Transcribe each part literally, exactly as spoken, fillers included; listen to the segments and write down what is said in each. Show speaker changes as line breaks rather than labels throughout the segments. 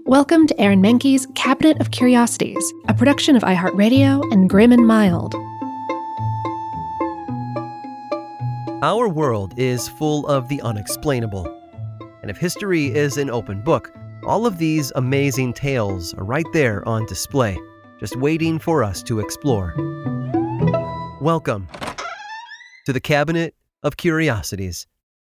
Welcome to Aaron Mahnke's Cabinet of Curiosities, a production of iHeartRadio and Grim and Mild.
Our world is full of the unexplainable. And if history is an open book, all of these amazing tales are right there on display, just waiting for us to explore. Welcome to the Cabinet of Curiosities.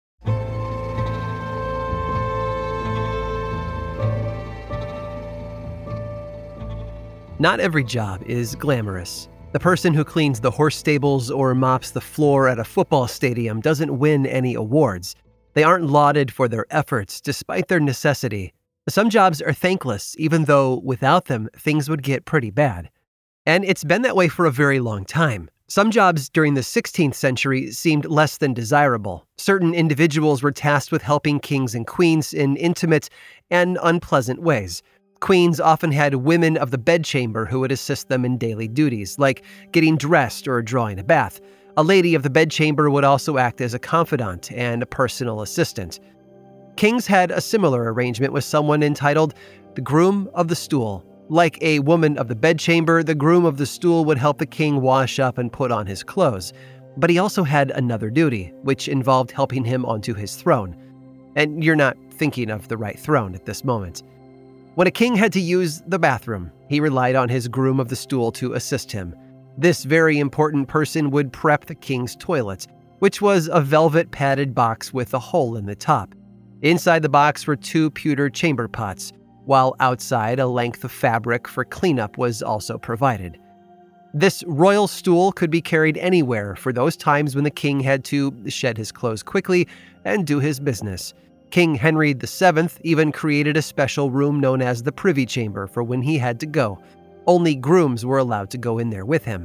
Not every job is glamorous. The person who cleans the horse stables or mops the floor at a football stadium doesn't win any awards. They aren't lauded for their efforts, despite their necessity. Some jobs are thankless, even though without them, things would get pretty bad. And it's been that way for a very long time. Some jobs during the sixteenth century seemed less than desirable. Certain individuals were tasked with helping kings and queens in intimate and unpleasant ways. Queens often had women of the bedchamber who would assist them in daily duties, like getting dressed or drawing a bath. A lady of the bedchamber would also act as a confidant and a personal assistant. Kings had a similar arrangement with someone entitled the groom of the stool. Like a woman of the bedchamber, the groom of the stool would help the king wash up and put on his clothes. But he also had another duty, which involved helping him onto his throne. And you're not thinking of the right throne at this moment. When a king had to use the bathroom, he relied on his groom of the stool to assist him. This very important person would prep the king's toilet, which was a velvet padded box with a hole in the top. Inside the box were two pewter chamber pots, while outside a length of fabric for cleanup was also provided. This royal stool could be carried anywhere for those times when the king had to shed his clothes quickly and do his business. King Henry the seventh even created a special room known as the Privy Chamber for when he had to go. Only grooms were allowed to go in there with him.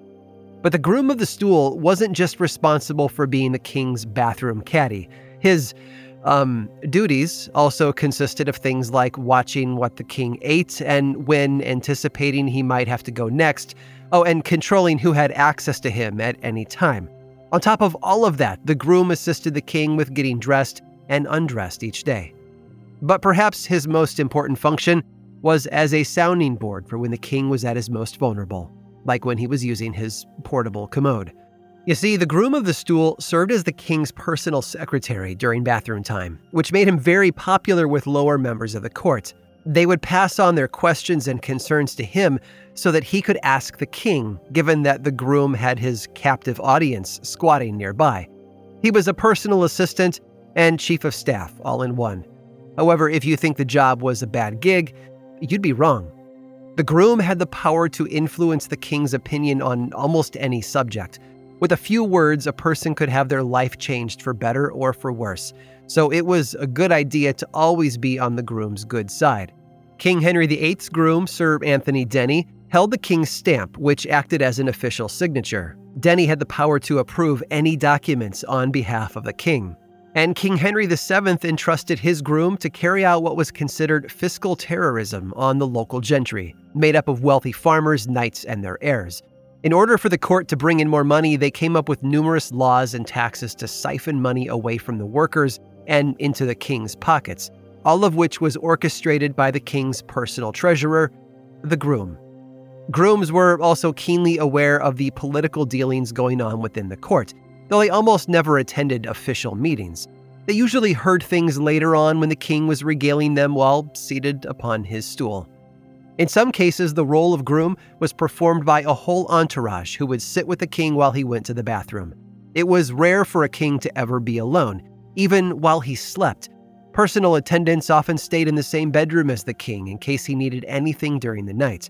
But the groom of the stool wasn't just responsible for being the king's bathroom caddy. His um, duties also consisted of things like watching what the king ate and when anticipating he might have to go next. Oh, and controlling who had access to him at any time. On top of all of that, the groom assisted the king with getting dressed and undressed each day. But perhaps his most important function was as a sounding board for when the king was at his most vulnerable, like when he was using his portable commode. You see, the groom of the stool served as the king's personal secretary during bathroom time, which made him very popular with lower members of the court. They would pass on their questions and concerns to him so that he could ask the king, given that the groom had his captive audience squatting nearby. He was a personal assistant and chief of staff all in one. However, if you think the job was a bad gig, you'd be wrong. The groom had the power to influence the king's opinion on almost any subject. With a few words, a person could have their life changed for better or for worse. So it was a good idea to always be on the groom's good side. King Henry the eighth's groom, Sir Anthony Denny, held the king's stamp, which acted as an official signature. Denny had the power to approve any documents on behalf of the king. And King Henry the seventh entrusted his groom to carry out what was considered fiscal terrorism on the local gentry, made up of wealthy farmers, knights, and their heirs. In order for the court to bring in more money, they came up with numerous laws and taxes to siphon money away from the workers and into the king's pockets, all of which was orchestrated by the king's personal treasurer, the groom. Grooms were also keenly aware of the political dealings going on within the court, though they almost never attended official meetings. They usually heard things later on when the king was regaling them while seated upon his stool. In some cases, the role of groom was performed by a whole entourage who would sit with the king while he went to the bathroom. It was rare for a king to ever be alone, even while he slept. Personal attendants often stayed in the same bedroom as the king in case he needed anything during the night.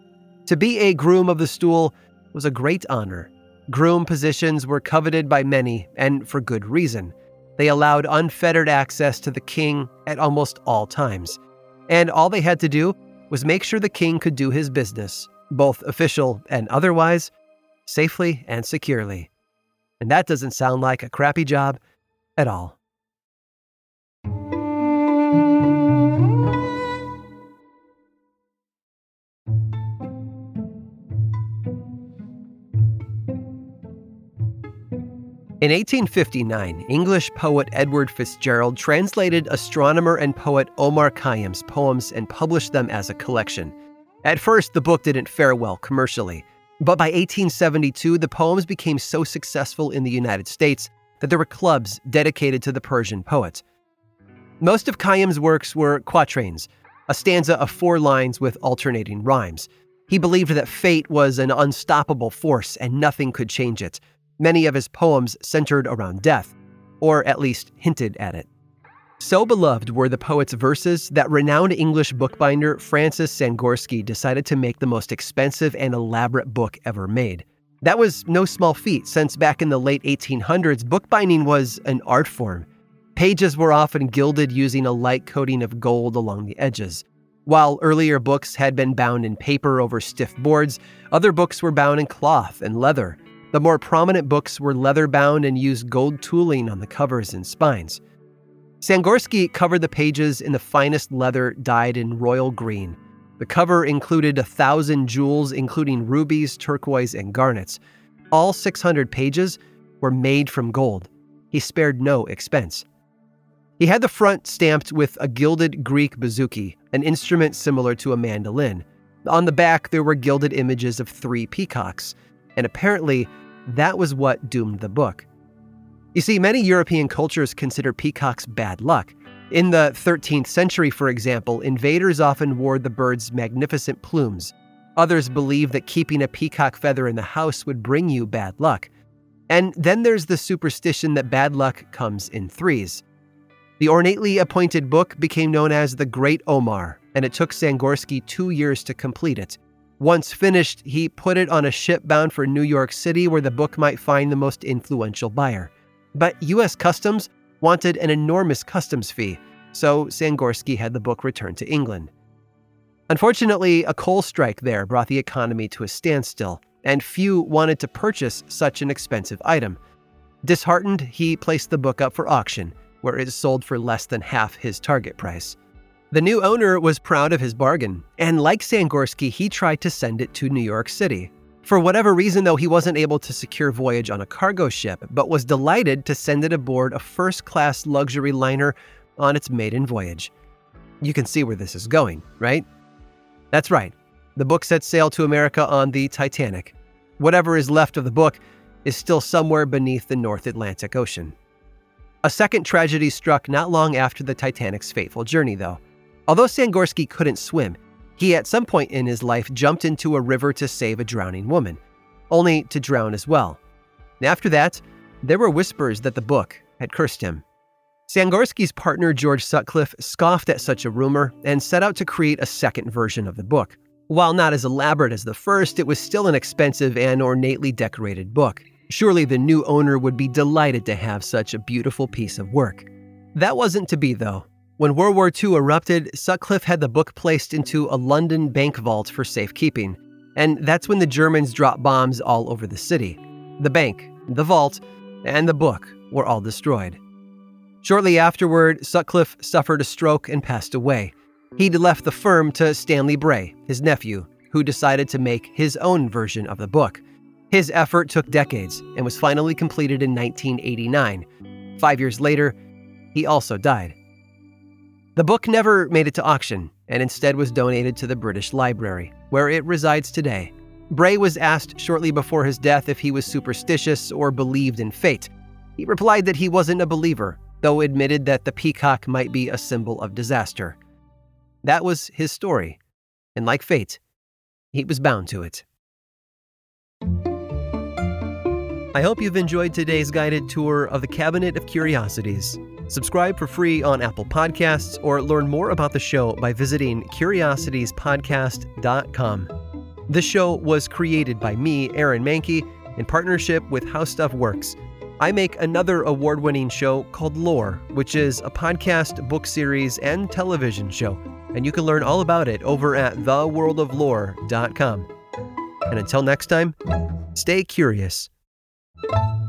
To be a groom of the stool was a great honor. Groom positions were coveted by many, and for good reason. They allowed unfettered access to the king at almost all times. And all they had to do was make sure the king could do his business, both official and otherwise, safely and securely. And that doesn't sound like a crappy job at all. In eighteen fifty-nine, English poet Edward Fitzgerald translated astronomer and poet Omar Khayyam's poems and published them as a collection. At first, the book didn't fare well commercially, but by eighteen seventy-two, the poems became so successful in the United States that there were clubs dedicated to the Persian poet. Most of Khayyam's works were quatrains, a stanza of four lines with alternating rhymes. He believed that fate was an unstoppable force and nothing could change it. Many of his poems centered around death, or at least hinted at it. So beloved were the poet's verses that renowned English bookbinder Francis Sangorski decided to make the most expensive and elaborate book ever made. That was no small feat, since back in the late eighteen hundreds, bookbinding was an art form. Pages were often gilded using a light coating of gold along the edges. While earlier books had been bound in paper over stiff boards, other books were bound in cloth and leather. The more prominent books were leather-bound and used gold tooling on the covers and spines. Sangorski covered the pages in the finest leather dyed in royal green. The cover included a thousand jewels, including rubies, turquoise, and garnets. All six hundred pages were made from gold. He spared no expense. He had the front stamped with a gilded Greek bouzouki, an instrument similar to a mandolin. On the back, there were gilded images of three peacocks, and apparently, that was what doomed the book. You see, many European cultures consider peacocks bad luck. In the thirteenth century, for example, invaders often wore the bird's magnificent plumes. Others believed that keeping a peacock feather in the house would bring you bad luck. And then there's the superstition that bad luck comes in threes. The ornately appointed book became known as the Great Omar, and it took Sangorski two years to complete it. Once finished, he put it on a ship bound for New York City where the book might find the most influential buyer. But U S Customs wanted an enormous customs fee, so Sangorski had the book returned to England. Unfortunately, a coal strike there brought the economy to a standstill, and few wanted to purchase such an expensive item. Disheartened, he placed the book up for auction, where it sold for less than half his target price. The new owner was proud of his bargain, and like Sangorski, he tried to send it to New York City. For whatever reason, though, he wasn't able to secure voyage on a cargo ship, but was delighted to send it aboard a first-class luxury liner on its maiden voyage. You can see where this is going, right? That's right. The book set sail to America on the Titanic. Whatever is left of the book is still somewhere beneath the North Atlantic Ocean. A second tragedy struck not long after the Titanic's fateful journey, though. Although Sangorski couldn't swim, he at some point in his life jumped into a river to save a drowning woman, only to drown as well. After that, there were whispers that the book had cursed him. Sangorski's partner George Sutcliffe scoffed at such a rumor and set out to create a second version of the book. While not as elaborate as the first, it was still an expensive and ornately decorated book. Surely the new owner would be delighted to have such a beautiful piece of work. That wasn't to be, though. When World War Two erupted, Sutcliffe had the book placed into a London bank vault for safekeeping, and that's when the Germans dropped bombs all over the city. The bank, the vault, and the book were all destroyed. Shortly afterward, Sutcliffe suffered a stroke and passed away. He'd left the firm to Stanley Bray, his nephew, who decided to make his own version of the book. His effort took decades and was finally completed in nineteen eighty-nine. Five years later, he also died. The book never made it to auction and instead was donated to the British Library, where it resides today. Bray was asked shortly before his death if he was superstitious or believed in fate. He replied that he wasn't a believer, though admitted that the peacock might be a symbol of disaster. That was his story, and like fate, he was bound to it. I hope you've enjoyed today's guided tour of the Cabinet of Curiosities. Subscribe for free on Apple Podcasts or learn more about the show by visiting curiosities podcast dot com. This show was created by me, Aaron Mahnke, in partnership with How Stuff Works. I make another award-winning show called Lore, which is a podcast, book series, and television show, and you can learn all about it over at the world of lore dot com. And until next time, stay curious.